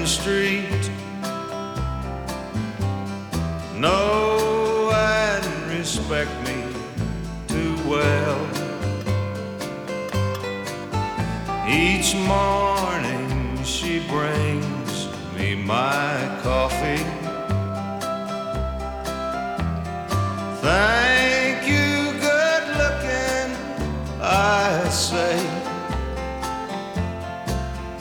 Main Street. Know and respect me too well. Each morning she brings me my coffee. Thank